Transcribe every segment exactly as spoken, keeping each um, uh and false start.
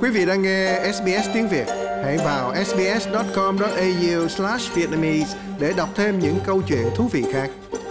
Quý vị đang nghe ét bê ét tiếng Việt. Hãy vào sbs chấm com chấm a u slash vietnamese để đọc thêm những câu chuyện thú vị khác.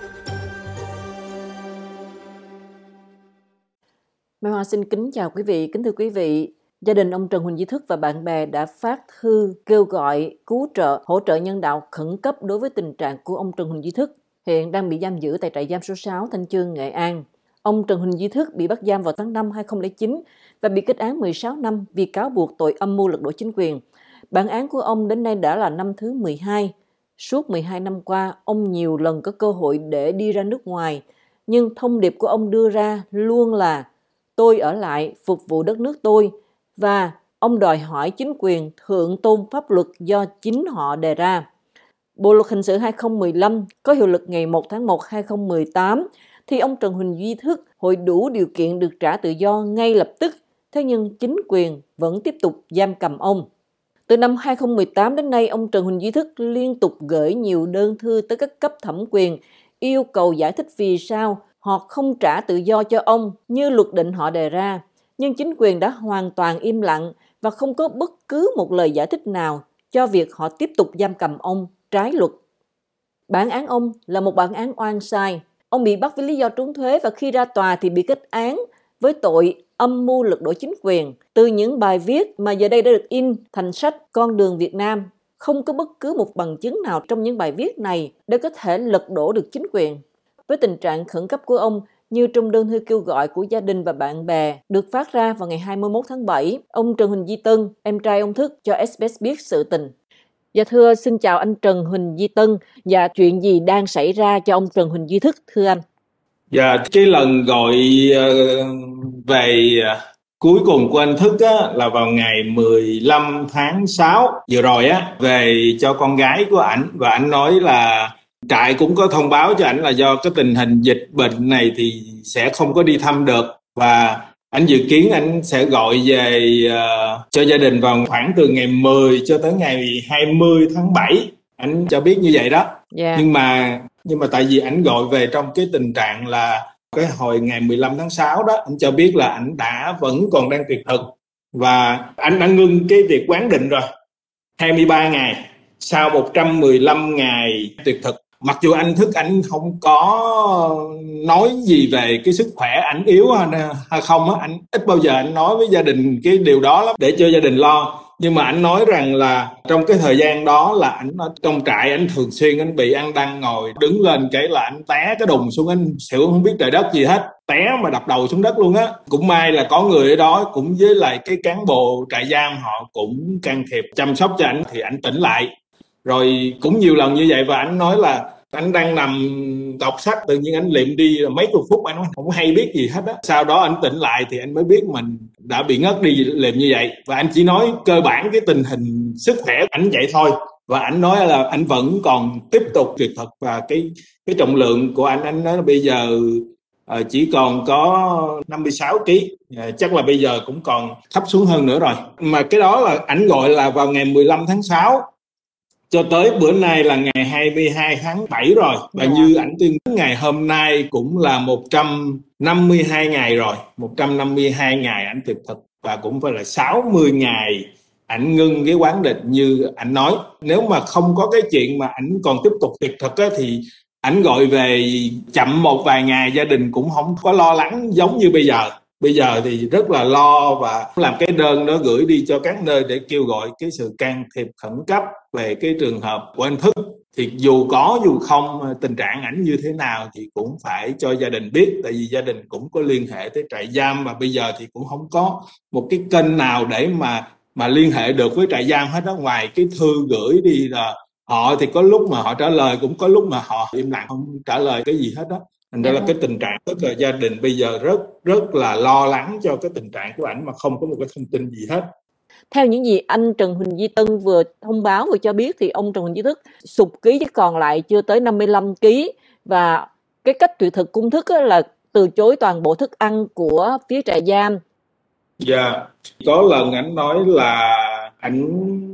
Mai Hoa xin kính chào quý vị. Kính thưa quý vị, gia đình ông Trần Huỳnh Duy Thức và bạn bè đã phát thư kêu gọi cứu trợ, hỗ trợ nhân đạo khẩn cấp đối với tình trạng của ông Trần Huỳnh Duy Thức, hiện đang bị giam giữ tại trại giam số sáu Thanh Chương, Nghệ An. Ông Trần Huỳnh Duy Thức bị bắt giam vào tháng năm hai nghìn không trăm lẻ chín và bị kết án mười sáu năm vì cáo buộc tội âm mưu lật đổ chính quyền. Bản án của ông đến nay đã là năm thứ mười hai. Suốt mười hai năm qua, ông nhiều lần có cơ hội để đi ra nước ngoài, nhưng thông điệp của ông đưa ra luôn là tôi ở lại phục vụ đất nước tôi, và ông đòi hỏi chính quyền thượng tôn pháp luật do chính họ đề ra. Bộ luật hình sự hai nghìn không trăm mười lăm có hiệu lực ngày một tháng một năm hai nghìn không trăm mười tám, thì ông Trần Huỳnh Duy Thức hội đủ điều kiện được trả tự do ngay lập tức, thế nhưng chính quyền vẫn tiếp tục giam cầm ông. Từ năm hai nghìn không trăm mười tám đến nay, ông Trần Huỳnh Duy Thức liên tục gửi nhiều đơn thư tới các cấp thẩm quyền, yêu cầu giải thích vì sao họ không trả tự do cho ông như luật định họ đề ra. Nhưng chính quyền đã hoàn toàn im lặng và không có bất cứ một lời giải thích nào cho việc họ tiếp tục giam cầm ông trái luật. Bản án ông là một bản án oan sai. Ông bị bắt với lý do trốn thuế và khi ra tòa thì bị kết án với tội âm mưu lật đổ chính quyền. Từ những bài viết mà giờ đây đã được in thành sách Con đường Việt Nam, không có bất cứ một bằng chứng nào trong những bài viết này để có thể lật đổ được chính quyền. Với tình trạng khẩn cấp của ông, như trong đơn thư kêu gọi của gia đình và bạn bè được phát ra vào ngày hai mươi mốt tháng bảy, ông Trần Huỳnh Duy Tân, em trai ông Thức, cho ét bê ét biết sự tình. Dạ thưa, xin chào anh Trần Huỳnh Duy Tân. Dạ, chuyện gì đang xảy ra cho ông Trần Huỳnh Duy Thức, thưa anh? Dạ, cái lần gọi về cuối cùng của anh Thức á, là vào ngày mười lăm tháng sáu vừa rồi á, về cho con gái của ảnh, và ảnh nói là trại cũng có thông báo cho ảnh là do cái tình hình dịch bệnh này thì sẽ không có đi thăm được, và ảnh dự kiến ảnh sẽ gọi về uh, cho gia đình vào khoảng từ ngày mười cho tới ngày hai mươi tháng bảy. Ảnh cho biết như vậy đó. Yeah. Nhưng mà nhưng mà tại vì ảnh gọi về trong cái tình trạng là cái hồi ngày mười lăm tháng sáu đó, ảnh cho biết là ảnh đã vẫn còn đang tuyệt thực, và ảnh đã ngưng cái việc quán định rồi hai mươi ba ngày sau một trăm mười lăm ngày tuyệt thực. Mặc dù anh Thức ảnh không có nói gì về cái sức khỏe ảnh yếu hay không á, anh ít bao giờ anh nói với gia đình cái điều đó lắm để cho gia đình lo. Nhưng mà anh nói rằng là trong cái thời gian đó là ảnh ở trong trại, ảnh thường xuyên anh bị ăn đăng ngồi đứng lên cái là anh té cái đùng xuống, anh xỉu không biết trời đất gì hết, té mà đập đầu xuống đất luôn á. Cũng may là có người ở đó cũng với lại cái cán bộ trại giam họ cũng can thiệp chăm sóc cho ảnh thì ảnh tỉnh lại. Rồi cũng nhiều lần như vậy, và anh nói là anh đang nằm đọc sách, tự nhiên anh liệm đi mấy chục phút, anh không hay biết gì hết á. Sau đó anh tỉnh lại thì anh mới biết mình đã bị ngất đi liệm như vậy, và anh chỉ nói cơ bản cái tình hình sức khỏe anh vậy thôi. Và anh nói là anh vẫn còn tiếp tục tuyệt thực, và cái cái trọng lượng của anh anh nói là bây giờ uh, chỉ còn có năm mươi sáu ki lô gam, uh, chắc là bây giờ cũng còn thấp xuống hơn nữa rồi. Mà cái đó là anh gọi là vào ngày mười lăm tháng sáu. Cho tới bữa nay là ngày hai mươi hai tháng bảy rồi. Và yeah. Như ảnh tuyên bố ngày hôm nay cũng là một trăm năm mươi hai ngày rồi. một trăm năm mươi hai ngày ảnh tuyệt thực, và cũng phải là sáu mươi ngày ảnh ngưng cái quán định như ảnh nói. Nếu mà không có cái chuyện mà ảnh còn tiếp tục tuyệt thực á, thì ảnh gọi về chậm một vài ngày gia đình cũng không có lo lắng giống như bây giờ. Bây giờ thì rất là lo và làm cái đơn đó gửi đi cho các nơi để kêu gọi cái sự can thiệp khẩn cấp về cái trường hợp của anh Thức. Thì dù có dù không, tình trạng ảnh như thế nào thì cũng phải cho gia đình biết, tại vì gia đình cũng có liên hệ tới trại giam, và bây giờ thì cũng không có một cái kênh nào để mà mà liên hệ được với trại giam hết đó, ngoài cái thư gửi đi là họ thì có lúc mà họ trả lời, cũng có lúc mà họ im lặng không trả lời cái gì hết đó. Thành ra là cái tình trạng tức là gia đình bây giờ rất rất là lo lắng cho cái tình trạng của ảnh mà không có một cái thông tin gì hết. Theo những gì anh Trần Huỳnh Duy Tân vừa thông báo vừa cho biết thì ông Trần Huỳnh Duy Thức sụt ký chứ còn lại chưa tới năm mươi lăm ki lô gam, và cái cách tuyệt thực của Thức là từ chối toàn bộ thức ăn của phía trại giam. Dạ, yeah. Có lần ảnh nói là ảnh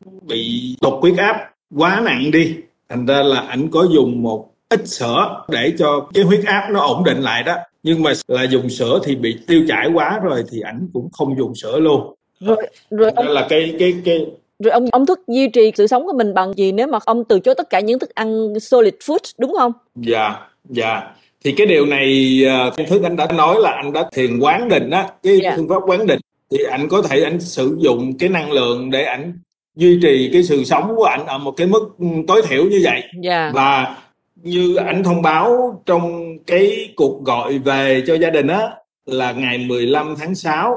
bị tụt huyết áp quá nặng đi, thành ra là ảnh có dùng một ít sữa để cho cái huyết áp nó ổn định lại đó. Nhưng mà là dùng sữa thì bị tiêu chảy quá rồi thì ảnh cũng không dùng sữa luôn. Rồi rồi Đó ông là cái cái cái rồi ông ông Thức duy trì sự sống của mình bằng gì nếu mà ông từ chối tất cả những thức ăn solid food, đúng không? Dạ, dạ. Thì cái điều này uh, Thức anh đã nói là anh đã thiền quán định á, cái Dạ. phương pháp quán định thì anh có thể anh sử dụng cái năng lượng để anh duy trì cái sự sống của anh ở một cái mức tối thiểu như vậy. Dạ. Và như anh thông báo trong cái cuộc gọi về cho gia đình á là ngày mười lăm tháng sáu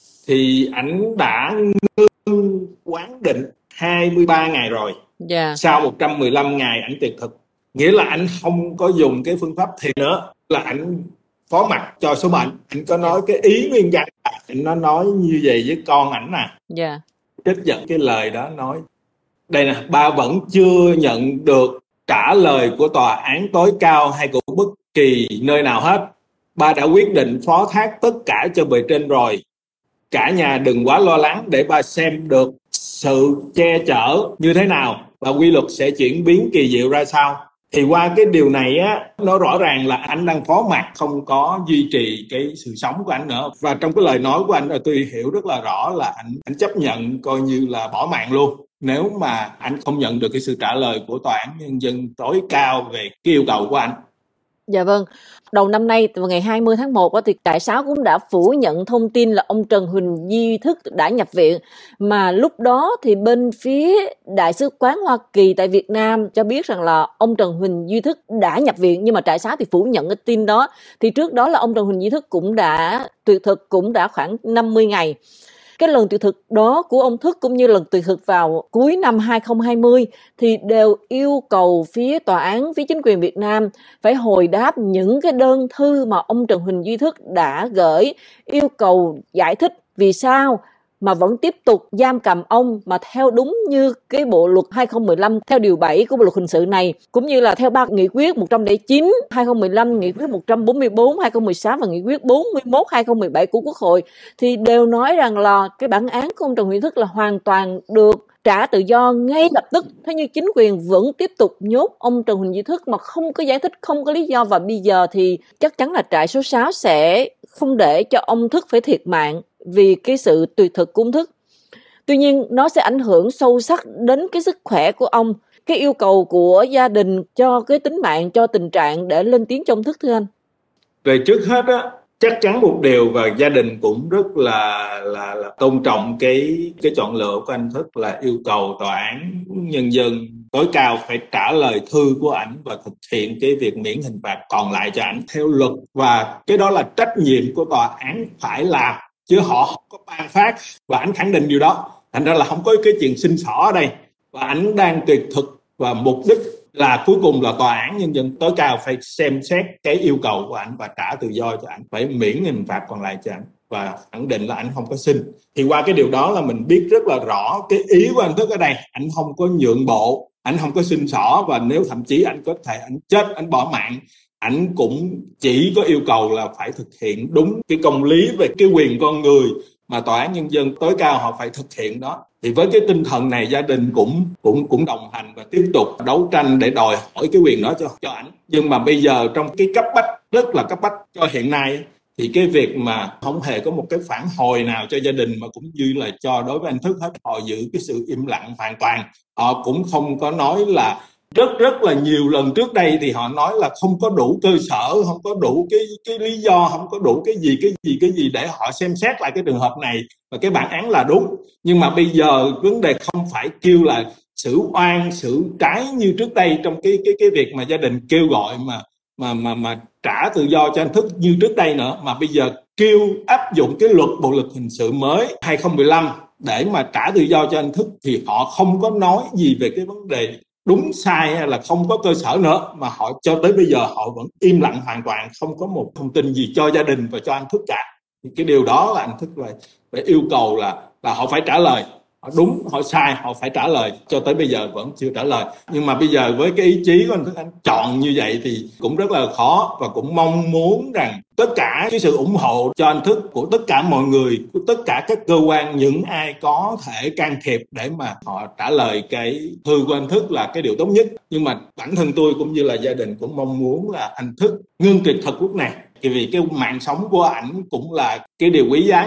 thì anh đã ngưng quán định hai mươi ba ngày rồi. Dạ. Sau một trăm mười lăm ngày anh tuyệt thực, nghĩa là anh không có dùng cái phương pháp thiền nữa, là anh phó mặc cho số mệnh. Anh có nói cái ý nguyên văn, anh nó nói như vậy với con ảnh nè. Dạ. Trích dẫn cái lời đó nói đây nè: ba vẫn chưa nhận được trả lời của tòa án tối cao hay của bất kỳ nơi nào hết. Ba đã quyết định phó thác tất cả cho bề trên rồi. Cả nhà đừng quá lo lắng để ba xem được sự che chở như thế nào và quy luật sẽ chuyển biến kỳ diệu ra sao. Thì qua cái điều này á, nó rõ ràng là anh đang phó mặc, không có duy trì cái sự sống của anh nữa. Và trong cái lời nói của anh là tôi hiểu rất là rõ là anh anh chấp nhận coi như là bỏ mạng luôn nếu mà anh không nhận được cái sự trả lời của tòa án nhân dân tối cao về cái yêu cầu của anh. Dạ vâng. Đầu năm nay, vào ngày hai mươi tháng một, thì trại sáu cũng đã phủ nhận thông tin là ông Trần Huỳnh Duy Thức đã nhập viện. Mà lúc đó thì bên phía Đại sứ quán Hoa Kỳ tại Việt Nam cho biết rằng là ông Trần Huỳnh Duy Thức đã nhập viện, nhưng mà trại sáu thì phủ nhận cái tin đó. Thì trước đó là ông Trần Huỳnh Duy Thức cũng đã tuyệt thực cũng đã khoảng năm mươi ngày. Cái lần tuyệt thực đó của ông Thức cũng như lần tuyệt thực vào cuối năm hai không hai không thì đều yêu cầu phía tòa án, phía chính quyền Việt Nam phải hồi đáp những cái đơn thư mà ông Trần Huỳnh Duy Thức đã gửi, yêu cầu giải thích vì sao mà vẫn tiếp tục giam cầm ông mà theo đúng như cái bộ luật hai không một lăm, theo điều bảy của bộ luật hình sự này, cũng như là theo ba nghị quyết một trăm lẻ chín, hai không một lăm, nghị quyết một trăm bốn mươi tư, hai không một sáu và nghị quyết bốn mươi mốt, hai không một bảy của Quốc hội, thì đều nói rằng là cái bản án của ông Trần Huỳnh Thức là hoàn toàn được trả tự do ngay lập tức. Thế nhưng chính quyền vẫn tiếp tục nhốt ông Trần Huỳnh Duy Thức mà không có giải thích, không có lý do. Và bây giờ thì chắc chắn là trại số sáu sẽ không để cho ông Thức phải thiệt mạng vì cái sự tuyệt thực của ông Thức. Tuy nhiên nó sẽ ảnh hưởng sâu sắc đến cái sức khỏe của ông. Cái yêu cầu của gia đình cho cái tính mạng, cho tình trạng để lên tiếng cho ông Thức, thưa anh. Về trước hết á, chắc chắn một điều và gia đình cũng rất là là, là tôn trọng cái cái chọn lựa của anh Thức là yêu cầu tòa án nhân dân tối cao phải trả lời thư của ảnh và thực hiện cái việc miễn hình phạt còn lại cho ảnh theo luật, và cái đó là trách nhiệm của tòa án phải làm, chứ họ không có ban phát, và ảnh khẳng định điều đó. Thành ra là không có cái chuyện xin xỏ ở đây, và ảnh đang tuyệt thực, và mục đích là cuối cùng là tòa án nhân dân tối cao phải xem xét cái yêu cầu của ảnh và trả tự do cho ảnh, phải miễn hình phạt còn lại cho ảnh, và khẳng định là ảnh không có xin. Thì qua cái điều đó là mình biết rất là rõ cái ý của anh Thức ở đây, ảnh không có nhượng bộ, ảnh không có xin xỏ, và nếu thậm chí ảnh có thể ảnh chết, ảnh bỏ mạng, ảnh cũng chỉ có yêu cầu là phải thực hiện đúng cái công lý về cái quyền con người mà tòa án nhân dân tối cao họ phải thực hiện đó. Thì với cái tinh thần này, gia đình cũng cũng cũng đồng hành và tiếp tục đấu tranh để đòi hỏi cái quyền đó cho cho ảnh. Nhưng mà bây giờ trong cái cấp bách, rất là cấp bách cho hiện nay, thì cái việc mà không hề có một cái phản hồi nào cho gia đình mà cũng như là cho đối với anh Thức hết. Họ giữ cái sự im lặng hoàn toàn. Họ cũng không có nói là rất rất là nhiều lần trước đây thì họ nói là không có đủ cơ sở, không có đủ cái cái lý do, không có đủ cái gì cái gì cái gì để họ xem xét lại cái trường hợp này và cái bản án là đúng. Nhưng mà bây giờ vấn đề không phải kêu là xử oan xử trái như trước đây trong cái cái cái việc mà gia đình kêu gọi mà mà mà mà trả tự do cho anh Thức như trước đây nữa, mà bây giờ kêu áp dụng cái luật bộ luật hình sự mới hai không một lăm để mà trả tự do cho anh Thức, thì họ không có nói gì về cái vấn đề đúng sai hay là không có cơ sở nữa, mà họ cho tới bây giờ họ vẫn im lặng hoàn toàn, không có một thông tin gì cho gia đình và cho anh Thức cả. Thì cái điều đó là anh Thức phải, phải yêu cầu là là họ phải trả lời, họ đúng họ sai họ phải trả lời, cho tới bây giờ vẫn chưa trả lời. Nhưng mà bây giờ với cái ý chí của anh Thức, anh chọn như vậy thì cũng rất là khó, và cũng mong muốn rằng tất cả cái sự ủng hộ cho anh Thức của tất cả mọi người, của tất cả các cơ quan, những ai có thể can thiệp để mà họ trả lời cái thư của anh Thức là cái điều tốt nhất. Nhưng mà bản thân tôi cũng như là gia đình cũng mong muốn là anh Thức ngưng tuyệt thực lúc này, vì cái mạng sống của ảnh cũng là cái điều quý giá nhất.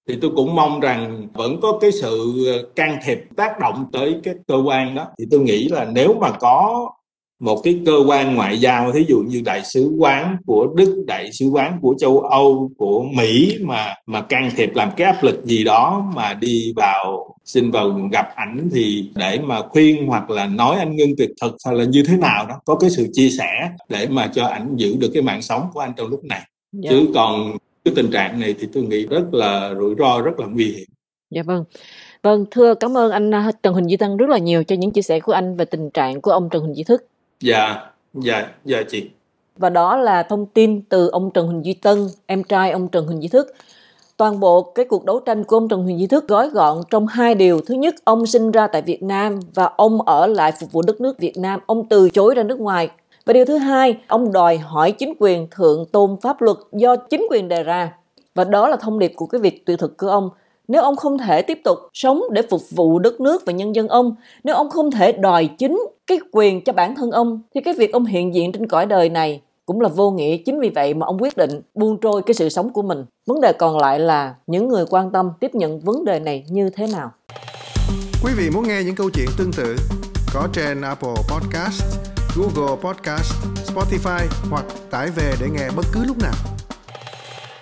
thì tôi cũng mong rằng vẫn có cái sự can thiệp tác động tới cái cơ quan đó. Thì tôi nghĩ là nếu mà có một cái cơ quan ngoại giao, thí dụ như đại sứ quán của Đức, đại sứ quán của châu Âu, của Mỹ mà mà can thiệp làm cái áp lực gì đó mà đi vào xin vào gặp ảnh thì để mà khuyên hoặc là nói anh ngưng tuyệt thực hay là như thế nào đó, có cái sự chia sẻ để mà cho ảnh giữ được cái mạng sống của anh trong lúc này. Dạ. Chứ còn cái tình trạng này thì tôi nghĩ rất là rủi ro, rất là nguy hiểm. Dạ vâng. Vâng, thưa cảm ơn anh Trần Huỳnh Duy Tân rất là nhiều cho những chia sẻ của anh về tình trạng của ông Trần Huỳnh Duy Thức. Dạ, dạ, dạ chị. Và đó là thông tin từ ông Trần Huỳnh Duy Tân, em trai ông Trần Huỳnh Duy Thức. Toàn bộ cái cuộc đấu tranh của ông Trần Huỳnh Duy Thức gói gọn trong hai điều. Thứ nhất, ông sinh ra tại Việt Nam và ông ở lại phục vụ đất nước Việt Nam. Ông từ chối ra nước ngoài. Và điều thứ hai, ông đòi hỏi chính quyền thượng tôn pháp luật do chính quyền đề ra. Và đó là thông điệp của cái việc tuyệt thực của ông. Nếu ông không thể tiếp tục sống để phục vụ đất nước và nhân dân ông, nếu ông không thể đòi chính cái quyền cho bản thân ông, thì cái việc ông hiện diện trên cõi đời này cũng là vô nghĩa. Chính vì vậy mà ông quyết định buông trôi cái sự sống của mình. Vấn đề còn lại là những người quan tâm tiếp nhận vấn đề này như thế nào. Quý vị muốn nghe những câu chuyện tương tự có trên Apple Podcast, Google Podcast, Spotify hoặc tải về để nghe bất cứ lúc nào.